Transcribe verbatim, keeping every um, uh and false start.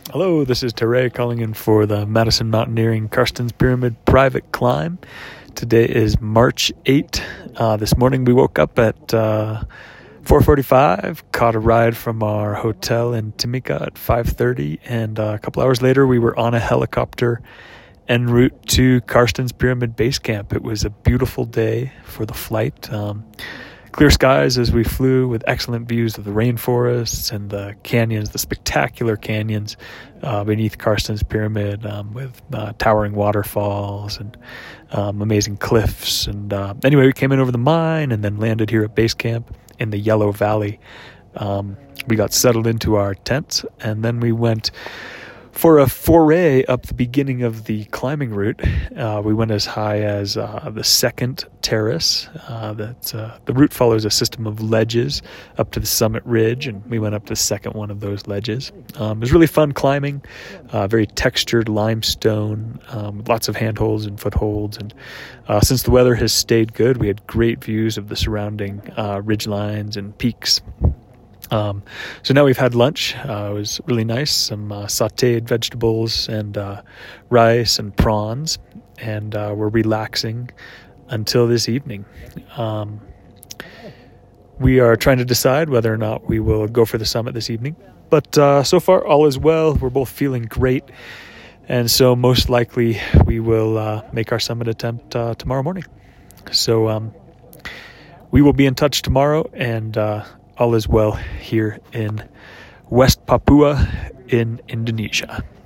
Hello, this is Teray calling in for the Madison Mountaineering Karstens Pyramid Private Climb. Today is March eighth. Uh, this morning we woke up at uh, four forty-five, caught a ride from our hotel in Timika at five thirty, and uh, a couple hours later we were on a helicopter en route to Karstens Pyramid Base Camp. It was a beautiful day for the flight. Um, Clear skies as we flew with excellent views of the rainforests and the canyons, the spectacular canyons uh, beneath Karstens Pyramid um, with uh, towering waterfalls and um, amazing cliffs. And uh, anyway, we came in over the mine and then landed here at base camp in the Yellow Valley. Um, we got settled into our tents and then we went for a foray up the beginning of the climbing route. Uh, we went as high as uh, the second terrace. Uh, that uh, the route follows a system of ledges up to the summit ridge, and we went up the second one of those ledges. Um, it was really fun climbing, uh, very textured limestone, um, with lots of handholds and footholds. And uh, since the weather has stayed good, we had great views of the surrounding uh, ridge lines and peaks. Um, so now we've had lunch. Uh, it was really nice. Some uh, sauteed vegetables and uh, rice and prawns, and uh, we're relaxing until this evening. Um, we are trying to decide whether or not we will go for the summit this evening, but uh, so far all is well. We're both feeling great, and so most likely we will uh, make our summit attempt uh, tomorrow morning. So um, we will be in touch tomorrow, and uh, all is well here in West Papua in Indonesia.